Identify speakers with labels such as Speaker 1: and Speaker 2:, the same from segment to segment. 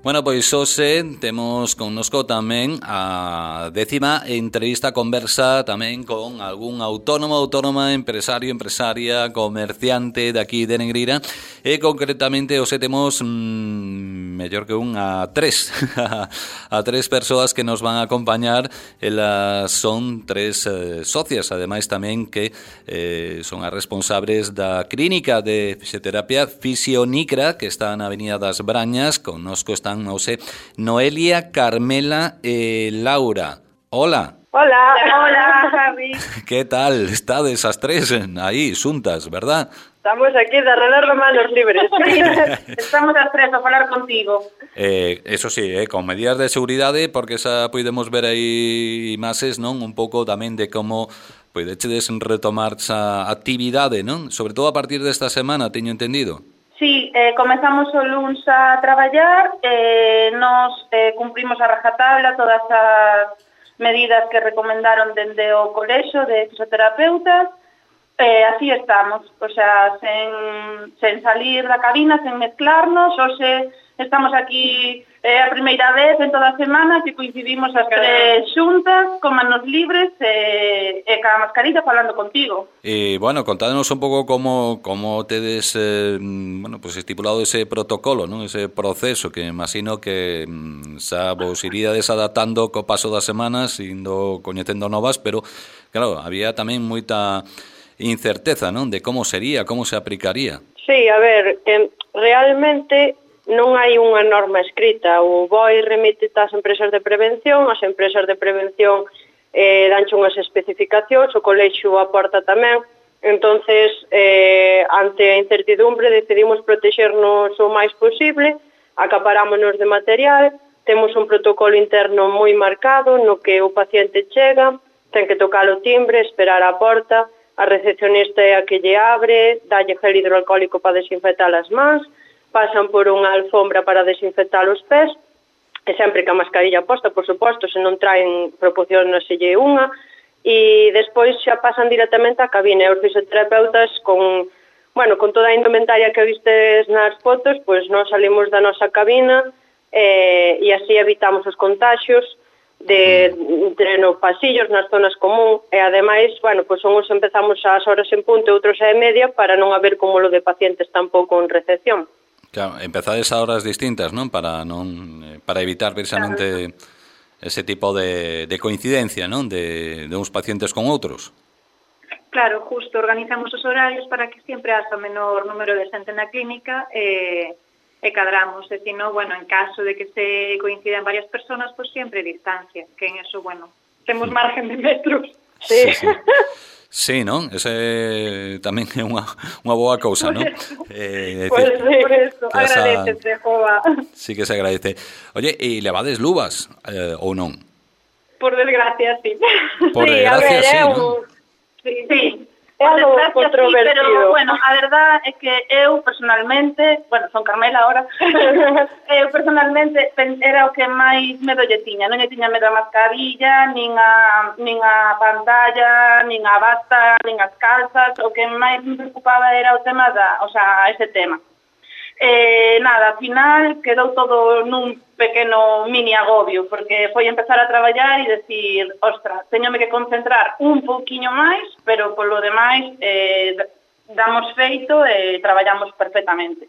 Speaker 1: Bueno, pois hoxe temos connosco tamén a 10ª entrevista conversa tamén con algún autónomo, autónoma, empresario, empresaria, comerciante de aquí de Negreira e concretamente hoxe temos mellor que a tres a tres persoas que nos van a acompañar. Elas son tres socias, ademais tamén que son as responsables da clínica de fisioterapia Fisionicra que está na Avenida das Brañas. Connosco están Noelia, Carmela e Laura. Hola.
Speaker 2: Hola, Javi.
Speaker 1: Que tal? Estades as tres aí, xuntas, verdad?
Speaker 2: Estamos aquí de reloj manos libres. Estamos as tres a falar contigo.
Speaker 1: Eso sí, con medidas de seguridade, porque xa podemos ver aí imaxes, non? Un pouco tamén de como podedes retomar esa actividade, non? Sobre todo a partir desta semana, teño entendido.
Speaker 2: Sí, comezamos o luns a traballar, nos cumprimos a rajatabla todas as medidas que recomendaron dende o colexo de fisioterapeutas, así estamos, o sea, sen salir da cabina, sen mezclarnos, hoxe estamos aquí a primeira vez en toda a semana que coincidimos as tres xuntas, con manos libres e ca mascarilla falando contigo.
Speaker 1: E, bueno, contádenos un pouco como tedes pues estipulado ese protocolo, non? Ese proceso que imagino que xa vos iríades adaptando co paso das semanas, indo coñecendo novas, pero, claro, había tamén moita incerteza, non? De como sería, como se aplicaría.
Speaker 3: Sí, a ver, realmente non hai unha norma escrita. O BOI remite ás empresas de prevención, as empresas de prevención danche unhas especificacións, o colexio aporta tamén. Entonces, ante a incertidumbre, decidimos protexernos o máis posible, acaparámonos de material, temos un protocolo interno moi marcado no que o paciente chega, ten que tocar o timbre, esperar a porta, a recepcionista é a que lle abre, dalle gel hidroalcohólico para desinfectar as mans, pasan por unha alfombra para desinfectar os pés, e sempre que a mascarilla posta, por suposto, se non traen proporcionaselle unha, e despois xa pasan directamente á cabina, e os fisioterapeutas con toda a indumentaria que vistes nas fotos, pois nós salimos da nosa cabina e así evitamos os contagios entre nos pasillos, nas zonas común, e ademais, pois uns empezamos ás horas en punto e outros a media para non haber cúmulo de pacientes tampouco en recepción.
Speaker 1: Claro, empezades a horas distintas, non? Para evitar precisamente ese tipo de coincidencia, non? De uns pacientes con outros.
Speaker 2: Claro, justo, organizamos os horarios para que sempre haxa o menor número de xente na clínica e cadramos, e si no, en caso de que se coincidan varias personas, pues siempre distancia, que en eso, temos margen de metros.
Speaker 3: Sí.
Speaker 1: Sí, non? Ese tamén é unha boa cousa, non?
Speaker 2: Por eso, agradecete, Jova.
Speaker 1: Sí que se agradece. Oye, e levades luvas ou non?
Speaker 2: Por desgracia, sí.
Speaker 1: Por desgracia, sí, non?
Speaker 2: Sí.
Speaker 3: É algo controvertido.
Speaker 2: Pero, a verdad é que eu personalmente, son Carmela ahora, eu personalmente era o que máis medo lle tiña. Non lle tiña medo a mascarilla, nin a pantalla, nin a bata, nin as calzas. O que máis me preocupaba era o tema ese tema. Nada, ao final quedou todo nun pequeno mini agobio, porque foi empezar a traballar e decir, ostras, teñome que concentrar un pouquiño máis, pero polo demais damos feito e traballamos perfectamente.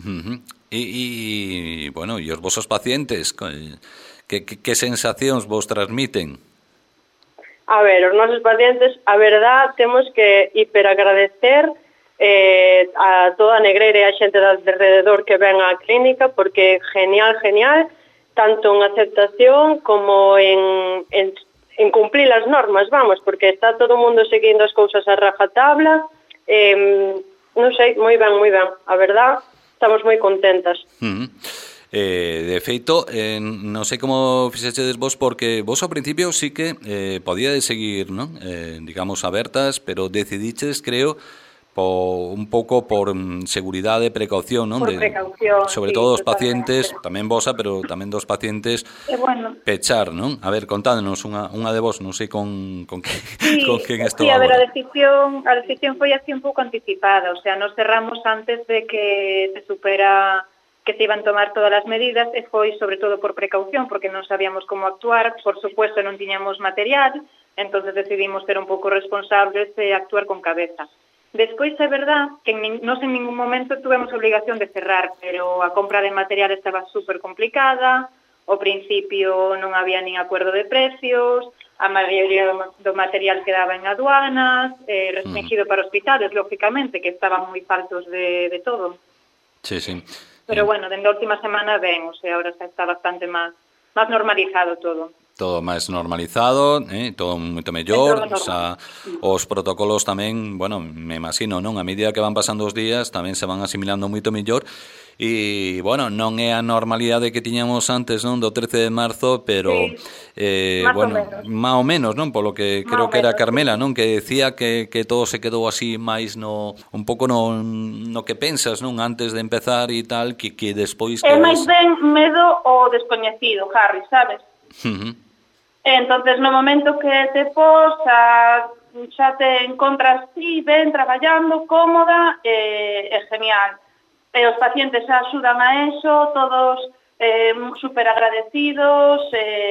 Speaker 1: E os vosos pacientes, que sensacións vos transmiten?
Speaker 3: A ver, os nosos pacientes, a verdad, temos que hiperagradecer a toda a Negreira e a xente de alrededor que ven á clínica, porque genial, tanto en aceptación como en cumplir as normas, porque está todo o mundo seguindo as cousas a rajatabla, non sei, moi ben, a verdad, estamos moi contentas.
Speaker 1: De feito, non sei como fixechedes vos, porque vos ao principio sí que podíades seguir, non? Digamos, abertas, pero decidiches, creo, un pouco por seguridade e precaución, non?
Speaker 2: Por precaución,
Speaker 1: sobre todo dos pacientes, tamén vosa, pero tamén dos pacientes, pechar, non? A ver, contádenos unha de vos, non sei con quen estou agora.
Speaker 2: A decisión foi así un pouco anticipada, o sea, nos cerramos antes de que se supera
Speaker 4: que se iban tomar todas as medidas e foi sobre todo por precaución, porque non sabíamos como actuar, por supuesto non tiñamos material, entonces decidimos ser un pouco responsables e actuar con cabeza. Despois é verdad que non en ningún momento tuvemos obligación de cerrar, pero a compra de material estaba super complicada, ao principio non había nin acuerdo de precios, a maioría do material quedaba en aduanas, restringido para hospitales, lógicamente, que estaban moi faltos de todo.
Speaker 1: Sí, sí.
Speaker 4: Pero bueno, dende a última semana ben, o sea, ahora xa está bastante máis normalizado todo.
Speaker 1: Todo máis normalizado, todo moito mellor, os protocolos tamén, bueno, me imagino, non? A medida que van pasando os días tamén se van asimilando moito mellor e, bueno, non é a normalidade que tiñamos antes, non? Do 13 de marzo, pero, bueno, máis ou menos, non? Polo que creo que era Carmela, non? Que decía que todo se quedou así máis un pouco no que pensas, non? Antes de empezar e tal, que despois...
Speaker 2: É máis ben medo o descoñecido, Harry, sabes? Entonces no momento que te pos xa te encontras ben traballando, cómoda, é genial, e os pacientes axudan a eso, todos super agradecidos,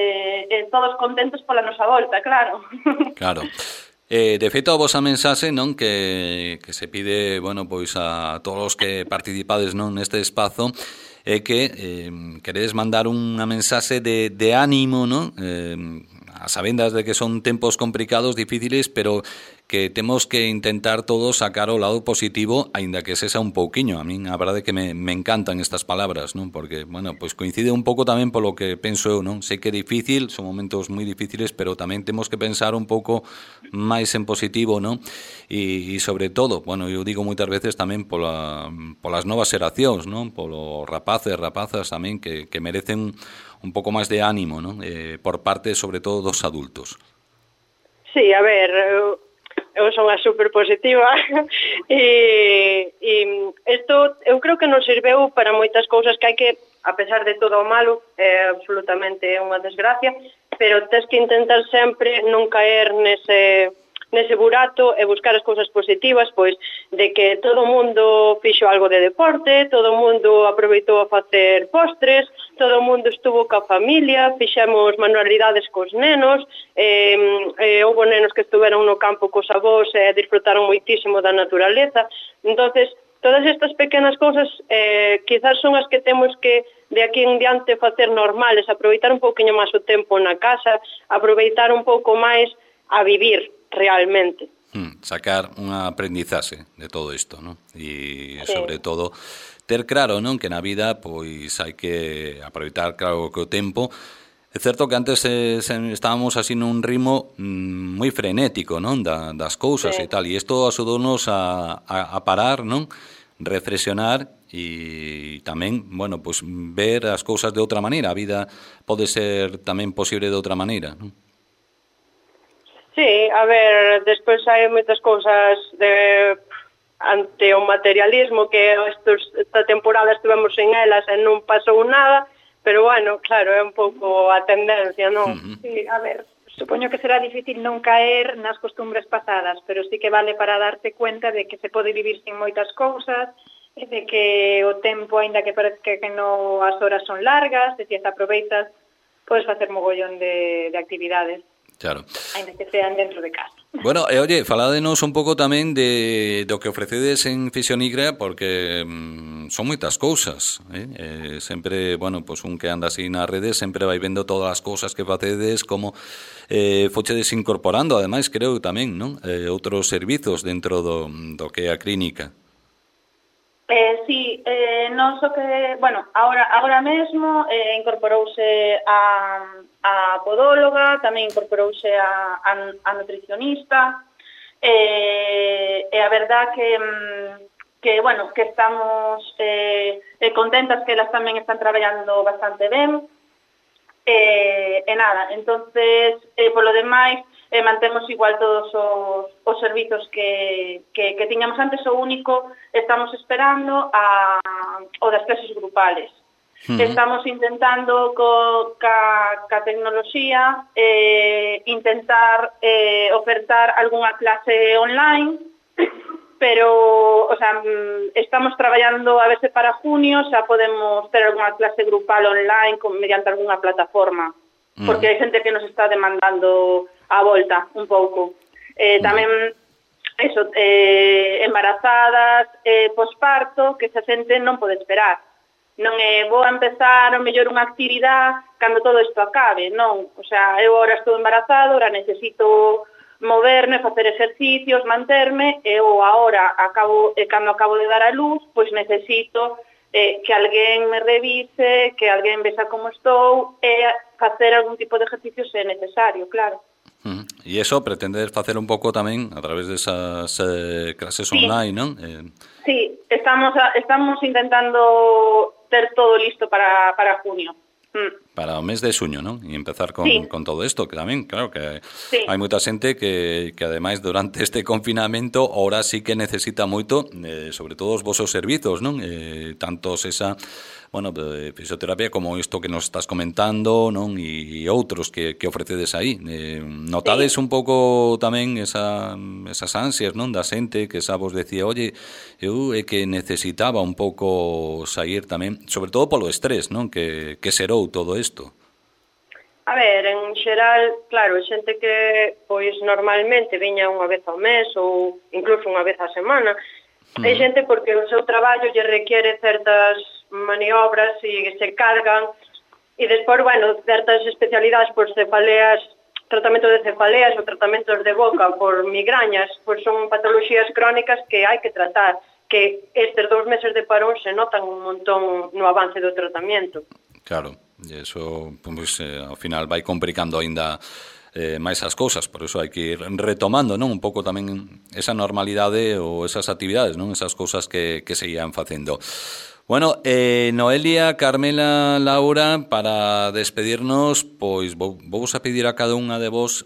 Speaker 2: todos contentos pola nosa volta, claro.
Speaker 1: Claro. De feito, a vosa mensaxe, non, que se pide, bueno, pois a todos os que participades, non, neste espazo, é que queredes mandar unha mensaxe de ánimo, non? A sabendas de que son tempos complicados, difíciles, pero que temos que intentar todos sacar o lado positivo, aínda que sexa un pouquiño. A min a verdade é que me encantan estas palabras, non? Porque, bueno, pois coincide un pouco tamén polo que penso eu, non? Sei que é difícil, son momentos moi difíciles, pero tamén temos que pensar un pouco máis en positivo, non? E sobre todo, bueno, eu digo moitas veces tamén polas novas xeracións, non? Polos rapaces, rapazas tamén que merecen un pouco máis de ánimo, non? Por parte, sobre todo, dos adultos.
Speaker 3: Sí, a ver, eu son a super positiva e isto eu creo que nos sirveu para moitas cousas que hai que, a pesar de todo o malo, é absolutamente unha desgracia, pero tens que intentar sempre non caer nese burato e buscar as cousas positivas, pois de que todo o mundo fixo algo de deporte, todo o mundo aproveitou a facer postres, todo o mundo estuvo ca familia, fixemos manualidades cos nenos, houve nenos que estuveron no campo cos avós e disfrutaron moitísimo da naturaleza. Entonces, todas estas pequenas cousas quizás son as que temos que de aquí en diante facer normales, aproveitar un pouquinho máis o tempo na casa, aproveitar un pouco máis a vivir realmente.
Speaker 1: Sacar unha aprendizaxe de todo isto, non? E sobre todo ter claro, non, que na vida pois hai que aproveitar claro que o tempo. É certo que antes estábamos así nun ritmo moi frenético, non, das cousas e tal, e isto axudounos a parar, non? Reflexionar e tamén, bueno, pois ver as cousas de outra maneira. A vida pode ser tamén posible de outra maneira, non?
Speaker 3: Sí, a ver, despois hai moitas cousas ante o materialismo que esta temporada estivemos en elas e non pasou nada, pero bueno, claro, é un pouco a tendencia, non?
Speaker 4: Sí, a ver, supoño que será difícil non caer nas costumbres pasadas, pero sí que vale para darte cuenta de que se pode vivir sin moitas cousas, e de que o tempo, aínda que parezca que non, as horas son largas, e se as aproveitas, podes facer mogollón de actividades.
Speaker 1: Claro.
Speaker 4: Ainda que sean dentro de casa.
Speaker 1: Bueno, oye, faládenos un pouco tamén do que ofrecedes en Fisionigra, porque son moitas cousas, sempre, bueno, pois un que anda así nas redes sempre vai vendo todas as cousas que facedes, como fochedes incorporando, ademais, creo tamén, non? Outros servizos dentro do que é a clínica.
Speaker 2: Sí, non so que, bueno, agora mesmo incorporouse a podóloga, tamén incorporouse a nutricionista, e a verdad que bueno, que estamos contentas que elas tamén están traballando bastante ben, e nada, entonces, polo demais, mantemos igual todos os servizos que tiñamos antes. O único, estamos esperando o das clases grupales. Estamos intentando ca tecnoloxía intentar ofertar algunha clase online pero, o sea, estamos traballando a ver se para junio xa podemos ter algunha clase grupal online mediante algunha plataforma, porque hai xente que nos está demandando a volta un pouco. Tamén, eso, embarazadas, posparto, que esa xente non pode esperar. Non é vou a empezar o mellor unha actividade cando todo isto acabe, non. O sea, eu agora estou embarazada, agora necesito moverme, facer exercicios, manterme, e eu agora, cando acabo de dar a luz, pois necesito que alguén me revise, que alguén vexa como estou, e facer algún tipo de ejercicio se é necesario, claro.
Speaker 1: E iso pretender facer un pouco tamén a través desas clases online, non?
Speaker 2: Sí, estamos intentando ter todo listo para junio.
Speaker 1: Para o mes de xuño, non? E empezar con todo isto, que tamén, claro, que hai moita xente que ademais durante este confinamento ahora sí que necesita moito, sobre todo os vosos servizos, non? Tantos esa, bueno, fisioterapia como isto que nos estás comentando, non? E outros que ofrecedes aí. Notades un pouco tamén esas ansias, non? Da xente que xa vos decía, oye, eu é que necesitaba un pouco sair tamén, sobre todo polo estrés, non? Que serou todo isto.
Speaker 3: A ver, en xeral, claro, xente que pois normalmente viña unha vez ao mes ou incluso unha vez á semana, hai xente porque o seu traballo lle requiere certas maniobras e se cargan e despois, bueno, certas especialidades por cefaleas, tratamento de cefaleas ou tratamentos de boca por migrañas, pois son patoloxías crónicas que hai que tratar, que estes 2 meses de parón se notan un montón no avance do tratamento.
Speaker 1: Claro, e iso, pues, ao final vai complicando aínda máis as cousas, por iso hai que ir retomando, non, un pouco tamén esa normalidade ou esas actividades, non, esas cousas que se ian facendo. Bueno, Noelia, Carmela, Laura, para despedirnos, pois vou a pedir a cada unha de vos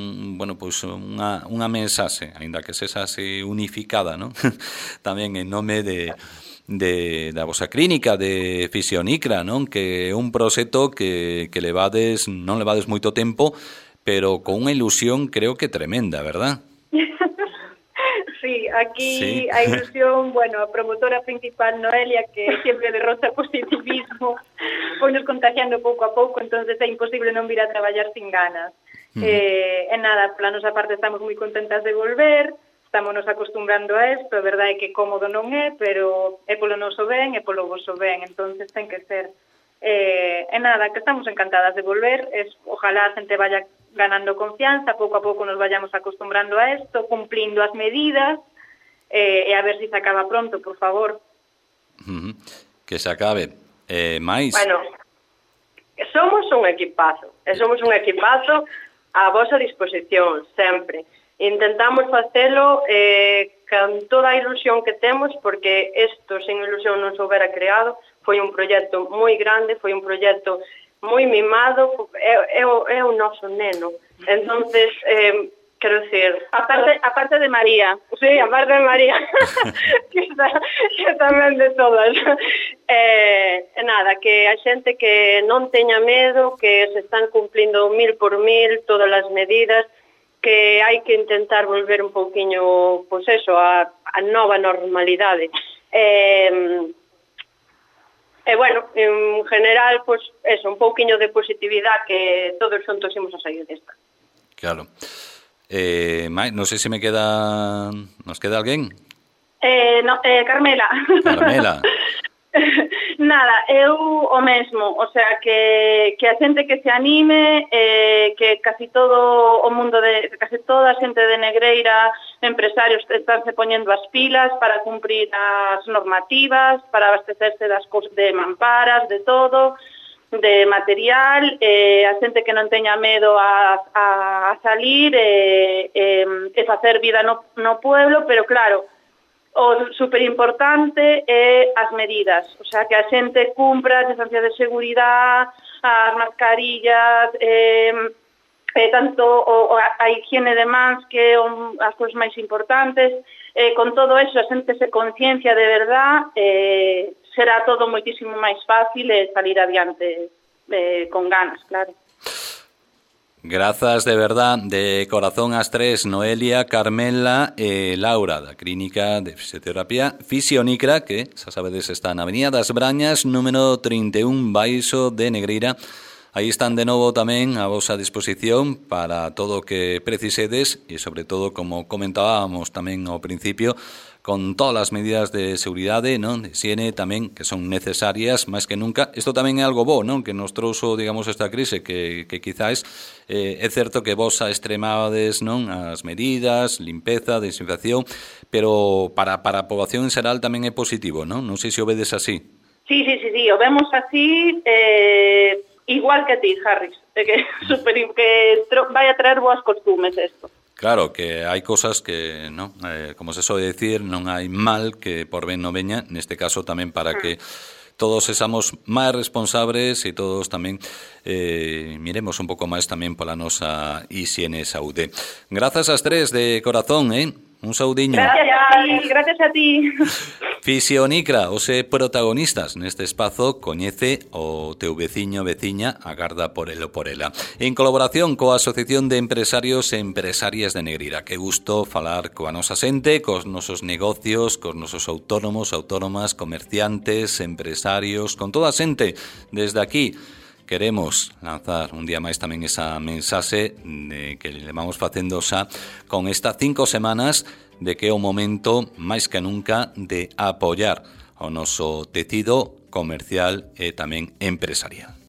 Speaker 1: unha mensaxe, aínda que sexa así unificada, non? Tamén en nome da vosa clínica de Fisionicra, non? Que é un proxecto que non levades moito tempo, pero con unha ilusión creo que tremenda, verdad?
Speaker 4: Sí, aquí a ilusión, bueno, a promotora principal Noelia, que sempre derrota positivismo, foi nos contagiando pouco a pouco, entonces é imposible non vir a traballar sin ganas. E nada, pola nosa parte estamos moi contentas de volver, estamos nos acostumbrando a isto, a verdade é que cómodo non é, pero é polo noso ben e polo voso ben, entonces ten que ser. E nada, que estamos encantadas de volver, ojalá a xente vaya ganando confianza, pouco a pouco nos vayamos acostumbrando a isto, cumplindo as medidas, e a ver se se acaba pronto, por favor.
Speaker 1: Que se acabe. Mais?
Speaker 3: Bueno, somos un equipazo a vosa disposición, sempre. Intentamos facelo con toda a ilusión que temos, porque isto sin ilusión non se houbera creado. Foi un proxecto moi grande, foi un proxecto moi mimado, é o noso neno. Entonces, quero dicir,
Speaker 2: aparte de María.
Speaker 3: Sí, aparte de María, que tamén de todas. Nada, que a xente que non teña medo, que se están cumplindo 1000 por 1000 todas as medidas, que hai que intentar volver un pouquiño, pois eso, a nova normalidade. E bueno, en general, pois eso, un pouquiño de positividade, que todos xuntos imos a sair desta.
Speaker 1: Claro. Non sei se nos queda alguén?
Speaker 2: Carmela.
Speaker 1: Carmela.
Speaker 2: Nada, eu o mesmo, o sea, que a xente que se anime, que casi todo o mundo casi toda a xente de Negreira, empresarios, estánse poñendo as pilas para cumprir as normativas, para abastecerse das cousas de mamparas, de todo, de material, a xente que non teña medo a salir e facer vida no pueblo, pero claro, o superimportante é as medidas, o sea, que a xente cumpra as distancias de seguridade, as mascarillas, tanto a higiene de mans, que é as cousas máis importantes. Con todo eso, a xente se conciencia de verdad, será todo moitísimo máis fácil e salir adiante con ganas, claro.
Speaker 1: Grazas de verdad, de corazón ás tres, Noelia, Carmela e Laura, da Clínica de Fisioterapia Fisionicra, que, xa sabedes, está na Avenida das Brañas, número 31, baixo de Negreira. Aí están de novo tamén a vosa disposición para todo o que precisedes e, sobre todo, como comentábamos tamén ao principio, con todas as medidas de seguridade, non, de higiene tamén, que son necesarias máis que nunca. Isto tamén é algo bo, non, que nos trouxo, digamos, esta crise, que quizás é certo que vos extremades, non, as medidas, limpeza, desinfección, pero para a poboación en xeral tamén é positivo, non? Non sei se o vedes así.
Speaker 2: Sí, o vemos así, igual que ti, Harris, que vai a traer boas costumes isto.
Speaker 1: Claro, que hai cosas que, non, como se soe decir, non hai mal que por ben non veña, neste caso tamén para que todos sexamos máis responsables e todos tamén miremos un pouco máis tamén pola nosa higiene e saúde. Grazas ás tres de corazón, un saudiño.
Speaker 2: Gracias a ti.
Speaker 1: Fisionicra, ose protagonistas neste espazo, coñece o teu veciño, veciña, agarda por el ou por ela. En colaboración coa Asociación de Empresarios e Empresarias de Negreira. Que gusto falar coa nosa xente, cos nosos negocios, cos nosos autónomos, autónomas, comerciantes, empresarios, con toda a xente. Desde aquí queremos lanzar un día máis tamén esa mensaxe que le vamos facendo xa con estas 5 semanas de que é o momento máis que nunca de apoiar o noso tecido comercial e tamén empresarial.